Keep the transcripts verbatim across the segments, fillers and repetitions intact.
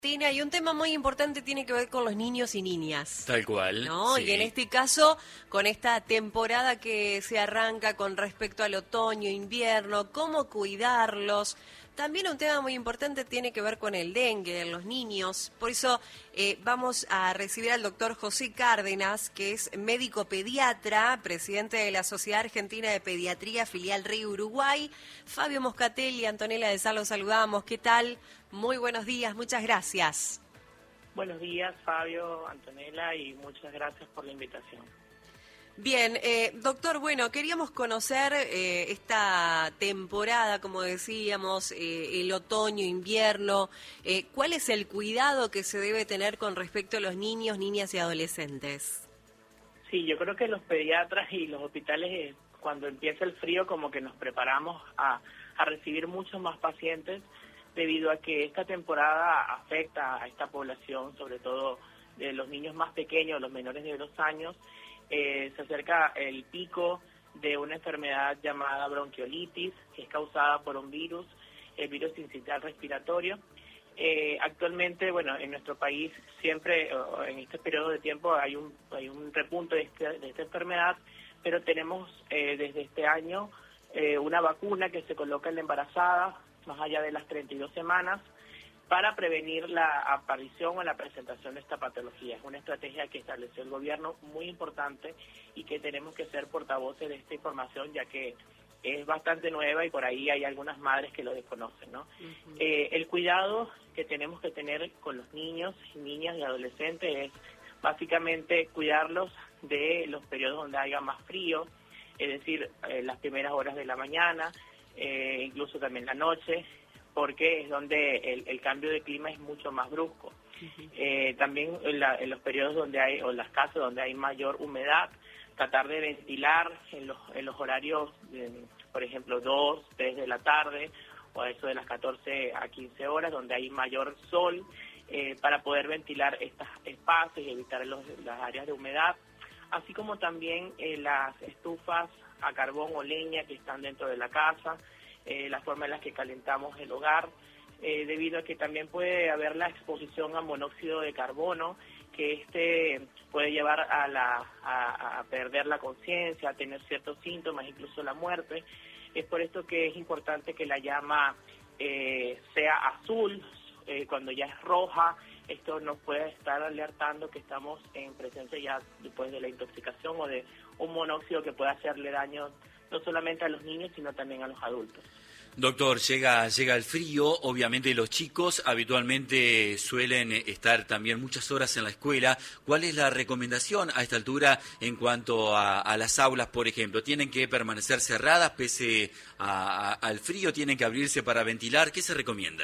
Tina, y un tema muy importante tiene que ver con los niños y niñas. Tal cual. ¿No? Sí. Y en este caso, con esta temporada que se arranca con respecto al otoño, invierno, cómo cuidarlos. También un tema muy importante tiene que ver con el dengue en los niños. Por eso eh, vamos a recibir al doctor José Cárdenas, que es médico pediatra, presidente de la Sociedad Argentina de Pediatría, filial Río Uruguay. Fabio Moscatelli, Antonella de Sal, los saludamos. ¿Qué tal? Muy buenos días, muchas gracias. Buenos días, Fabio, Antonella, y muchas gracias por la invitación. Bien, eh, doctor, bueno, queríamos conocer eh, esta temporada, como decíamos, eh, el otoño, invierno. Eh, ¿Cuál es el cuidado que se debe tener con respecto a los niños, niñas y adolescentes? Sí, yo creo que los pediatras y los hospitales, eh, cuando empieza el frío, como que nos preparamos a, a recibir muchos más pacientes, debido a que esta temporada afecta a esta población, sobre todo de los niños más pequeños, los menores de dos años. Eh, se acerca el pico de una enfermedad llamada bronquiolitis, que es causada por un virus, el virus sincitial respiratorio. Eh, actualmente, bueno, en nuestro país siempre, en este periodo de tiempo, hay un, hay un repunte de, este, de esta enfermedad, pero tenemos eh, desde este año eh, una vacuna que se coloca en la embarazada, más allá de las treinta y dos semanas, para prevenir la aparición o la presentación de esta patología. Es una estrategia que estableció el gobierno muy importante y que tenemos que ser portavoces de esta información, ya que es bastante nueva y por ahí hay algunas madres que lo desconocen, ¿no? Uh-huh. Eh, el cuidado que tenemos que tener con los niños, niñas y adolescentes es básicamente cuidarlos de los periodos donde haya más frío, es decir, eh, las primeras horas de la mañana, eh, incluso también la noche, porque es donde el, el cambio de clima es mucho más brusco. Uh-huh. Eh, también en, la, en los periodos donde hay, o en las casas donde hay mayor humedad, tratar de ventilar en los, en los horarios, de, por ejemplo, dos, tres de la tarde, o a eso de las catorce a quince horas, donde hay mayor sol, eh, para poder ventilar estos espacios y evitar los, las áreas de humedad, así como también eh, las estufas a carbón o leña que están dentro de la casa, eh, la forma en la que calentamos el hogar, eh, debido a que también puede haber la exposición a monóxido de carbono, que este puede llevar a, la, a, a perder la conciencia, a tener ciertos síntomas, incluso la muerte. Es por esto que es importante que la llama eh, sea azul, eh, cuando ya es roja, esto nos puede estar alertando que estamos en presencia ya después de la intoxicación o de un monóxido que puede hacerle daño no solamente a los niños, sino también a los adultos. Doctor, llega, llega el frío, obviamente los chicos habitualmente suelen estar también muchas horas en la escuela. ¿Cuál es la recomendación a esta altura en cuanto a, a las aulas, por ejemplo? ¿Tienen que permanecer cerradas pese a, a, al frío? ¿Tienen que abrirse para ventilar? ¿Qué se recomienda?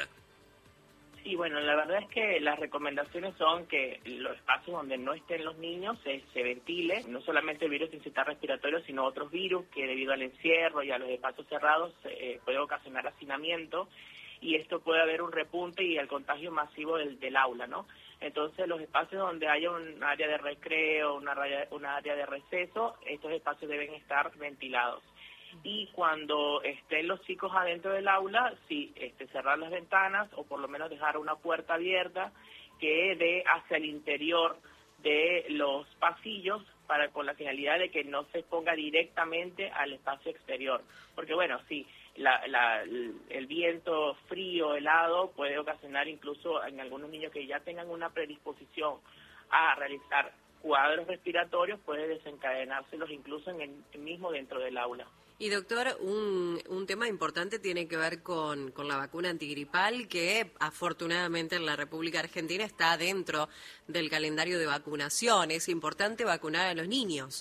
Sí, bueno, la verdad es que las recomendaciones son que los espacios donde no estén los niños se, se ventile, no solamente el virus sincitial respiratorio, sino otros virus que debido al encierro y a los espacios cerrados eh, puede ocasionar hacinamiento, y esto puede haber un repunte y el contagio masivo del, del aula, ¿no? Entonces, los espacios donde haya un área de recreo, una área, una área de receso, estos espacios deben estar ventilados. Y cuando estén los chicos adentro del aula, sí, este, cerrar las ventanas o por lo menos dejar una puerta abierta que dé hacia el interior de los pasillos, para con la finalidad de que no se ponga directamente al espacio exterior. Porque bueno, sí, la, la, el viento frío, helado, puede ocasionar incluso en algunos niños que ya tengan una predisposición a realizar cuadros respiratorios, puede desencadenárselos incluso en el mismo dentro del aula. Y doctor, un, un tema importante tiene que ver con, con la vacuna antigripal, que afortunadamente en la República Argentina está dentro del calendario de vacunación. Es importante vacunar a los niños.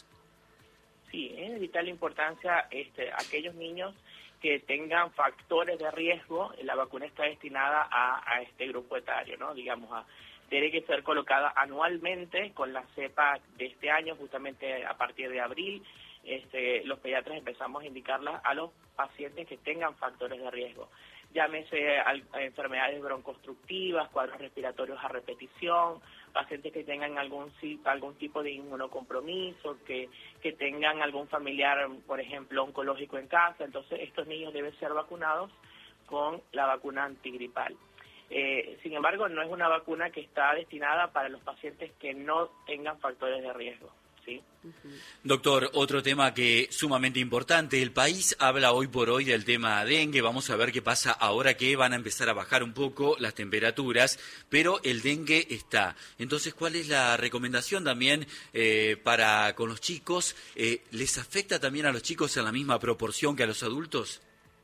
Sí, es de vital importancia este, aquellos niños que tengan factores de riesgo. La vacuna está destinada a, a este grupo etario, ¿no? Digamos, a, tiene que ser colocada anualmente con la cepa de este año, justamente a partir de abril. Este, los pediatras empezamos a indicarlas a los pacientes que tengan factores de riesgo. Llámese a, a enfermedades broncostructivas, cuadros respiratorios a repetición, pacientes que tengan algún algún tipo de inmunocompromiso, que, que tengan algún familiar, por ejemplo, oncológico en casa. Entonces, estos niños deben ser vacunados con la vacuna antigripal. Eh, sin embargo, no es una vacuna que está destinada para los pacientes que no tengan factores de riesgo. ¿Sí? Doctor, otro tema que es sumamente importante, el país habla hoy por hoy del tema dengue, vamos a ver qué pasa ahora que van a empezar a bajar un poco las temperaturas, pero el dengue está. Entonces, ¿cuál es la recomendación también eh, para con los chicos? Eh, ¿Les afecta también a los chicos en la misma proporción que a los adultos?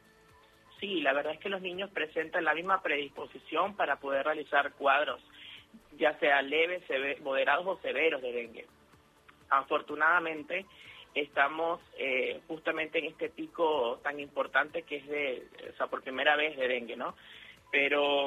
Sí, la verdad es que los niños presentan la misma predisposición para poder realizar cuadros, ya sea leves, moderados o severos de dengue. Afortunadamente, estamos eh, justamente en este pico tan importante que es de, o sea, por primera vez de dengue, ¿no? Pero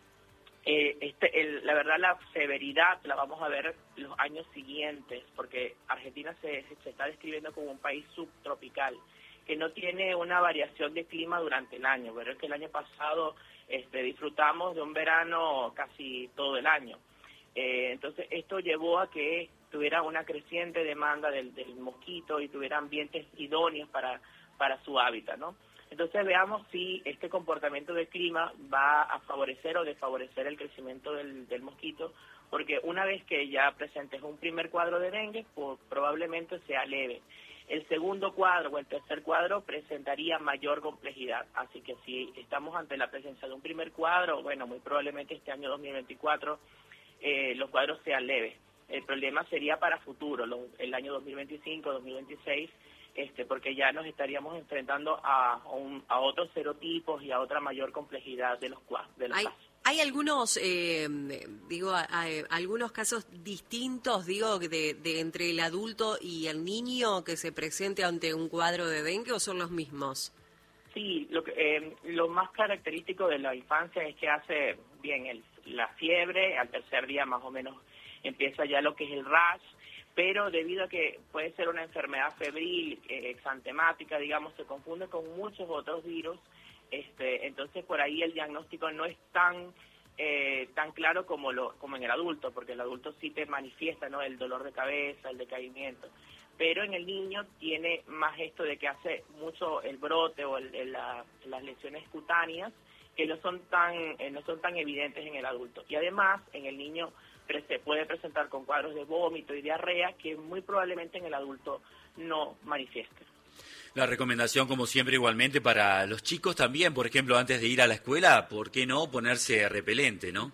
eh, este, el, la verdad la severidad la vamos a ver los años siguientes, porque Argentina se, se está describiendo como un país subtropical, que no tiene una variación de clima durante el año, pero es que el año pasado este, disfrutamos de un verano casi todo el año. Eh, entonces esto llevó a que tuviera una creciente demanda del, del mosquito y tuviera ambientes idóneos para, para su hábitat, ¿no? Entonces veamos si este comportamiento del clima va a favorecer o desfavorecer el crecimiento del, del mosquito, porque una vez que ya presentes un primer cuadro de dengue, pues, probablemente sea leve. El segundo cuadro o el tercer cuadro presentaría mayor complejidad, así que si estamos ante la presencia de un primer cuadro, bueno, muy probablemente este año dos mil veinticuatro eh, los cuadros sean leves. El problema sería para futuro, los, el año dos mil veinticinco, dos mil veintiséis, este, porque ya nos estaríamos enfrentando a, un, a otros serotipos y a otra mayor complejidad de los, de los hay, casos. Hay algunos, eh, digo, hay algunos casos distintos, digo, de, de entre el adulto y el niño que se presente ante un cuadro de dengue, ¿o son los mismos? Sí, lo, que, eh, lo más característico de la infancia es que hace bien el, la fiebre, al tercer día más o menos empieza ya lo que es el rash, pero debido a que puede ser una enfermedad febril, eh, exantemática, digamos, se confunde con muchos otros virus, este, entonces por ahí el diagnóstico no es tan eh, tan claro como lo como en el adulto, porque el adulto sí te manifiesta, ¿no?, el dolor de cabeza, el decaimiento, pero en el niño tiene más esto de que hace mucho el brote o el, el, la, las lesiones cutáneas que no son tan eh, no son tan evidentes en el adulto, y además en el niño se puede presentar con cuadros de vómito y diarrea que muy probablemente en el adulto no manifieste. La recomendación, como siempre, igualmente para los chicos también, por ejemplo, antes de ir a la escuela, ¿por qué no ponerse repelente, no?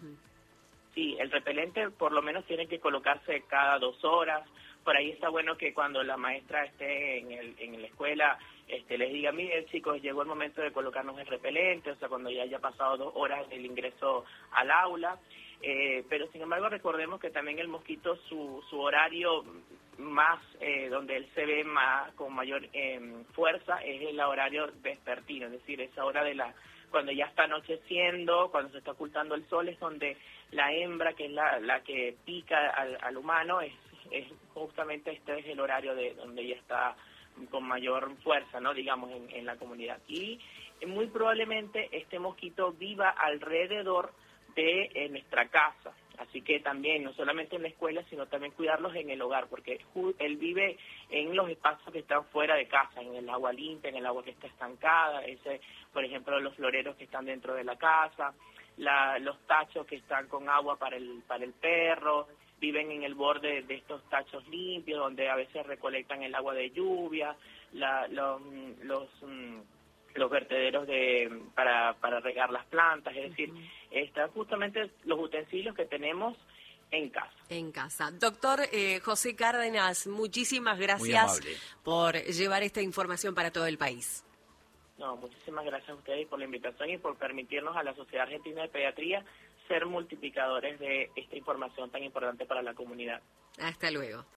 Sí, el repelente por lo menos tiene que colocarse cada dos horas. Por ahí está bueno que cuando la maestra esté en, el, en la escuela este, les diga, miren chicos, llegó el momento de colocarnos el repelente, o sea, cuando ya haya pasado dos horas del ingreso al aula. Eh, pero sin embargo recordemos que también el mosquito, su, su horario más, eh, donde él se ve más con mayor eh, fuerza, es el horario vespertino, es decir, esa hora de la cuando ya está anocheciendo, cuando se está ocultando el sol, es donde la hembra, que es la, la que pica al, al humano, es, es justamente este es el horario de donde ya está con mayor fuerza, no digamos, en, en la comunidad. Y muy probablemente este mosquito viva alrededor de eh, nuestra casa, así que también no solamente en la escuela, sino también cuidarlos en el hogar, porque él vive en los espacios que están fuera de casa, en el agua limpia, en el agua que está estancada, ese, por ejemplo, los floreros que están dentro de la casa, la, los tachos que están con agua para el para el perro, viven en el borde de estos tachos limpios, donde a veces recolectan el agua de lluvia, la, los, los los vertederos de para, para regar las plantas, es decir, uh-huh. están justamente los utensilios que tenemos en casa. En casa. Doctor eh, José Cárdenas, muchísimas gracias por llevar esta información para todo el país. No, muchísimas gracias a ustedes por la invitación y por permitirnos a la Sociedad Argentina de Pediatría ser multiplicadores de esta información tan importante para la comunidad. Hasta luego.